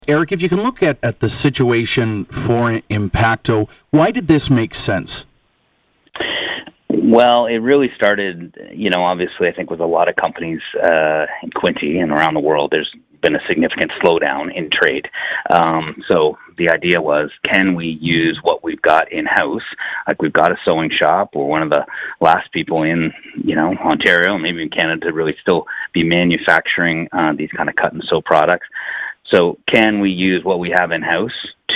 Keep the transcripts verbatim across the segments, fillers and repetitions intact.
Eric, if you can look at, at the situation for Impacto, why did this make sense? Well, it really started, you know, obviously I think with a lot of companies uh, in Quinte and around the world, there's been a significant slowdown in trade. Um, so the idea was, can we use what we've got in-house? Like we've got a sewing shop. We're one of the last people in, you know, Ontario, maybe in Canada, to really still be manufacturing uh, these kind of cut and sew products. So can we use what we have in-house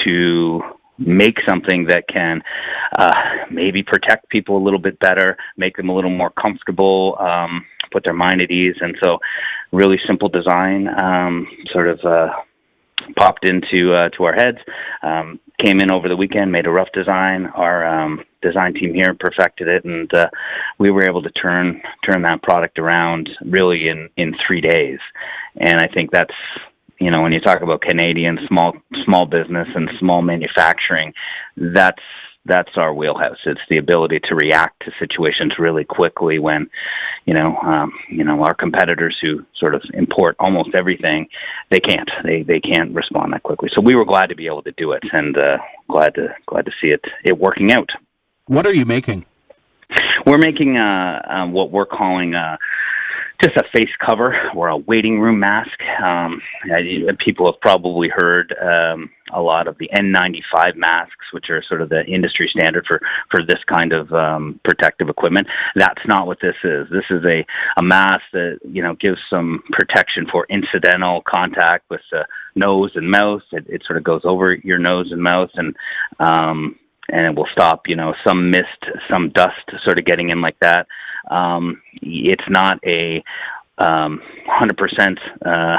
to make something that can uh, maybe protect people a little bit better, make them a little more comfortable, um, put their mind at ease? And so really simple design um, sort of uh, popped into uh, to our heads, um, came in over the weekend, made a rough design. Our um, design team here perfected it, and uh, we were able to turn turn that product around really in, in three days. And I think that's, you know, when you talk about Canadian small small business and small manufacturing, that's that's our wheelhouse. It's the ability to react to situations really quickly when, you know, um, you know, our competitors who sort of import almost everything, they can't. They they can't respond that quickly. So we were glad to be able to do it, and uh, glad to glad to see it it working out. What are you making? We're making uh, uh, what we're calling uh, just a face cover or a waiting room mask. Um, people have probably heard um, a lot of the N ninety-five masks, which are sort of the industry standard for, for this kind of um, protective equipment. That's not what this is. This is a, a mask that, you know, gives some protection for incidental contact with the nose and mouth. It, it sort of goes over your nose and mouth, and um, and it will stop, you know, some mist, some dust sort of getting in like that. Um, it's not a um, one hundred percent uh,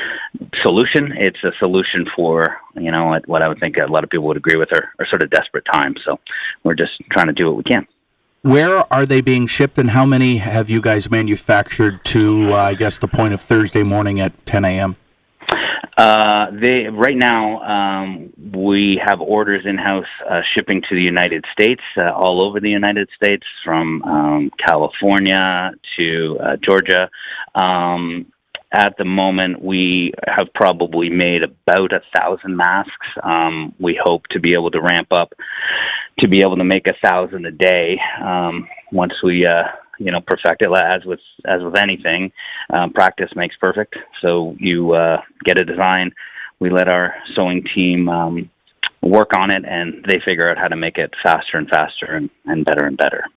solution. It's a solution for, you know, what I would think a lot of people would agree with are, are sort of desperate times. So we're just trying to do what we can. Where are they being shipped, and how many have you guys manufactured to, uh, I guess, the point of Thursday morning at ten a.m.? Uh, they right now um, we have orders in-house uh, shipping to the United States, uh, all over the United States, from um, California to uh, Georgia. Um, at the moment, we have probably made about a thousand masks. Um, we hope to be able to ramp up to be able to make a thousand a day um, once we. Uh, you know, perfect it. As with as with anything, um, practice makes perfect. So you uh, get a design, we let our sewing team um, work on it, and they figure out how to make it faster and faster and, and better and better.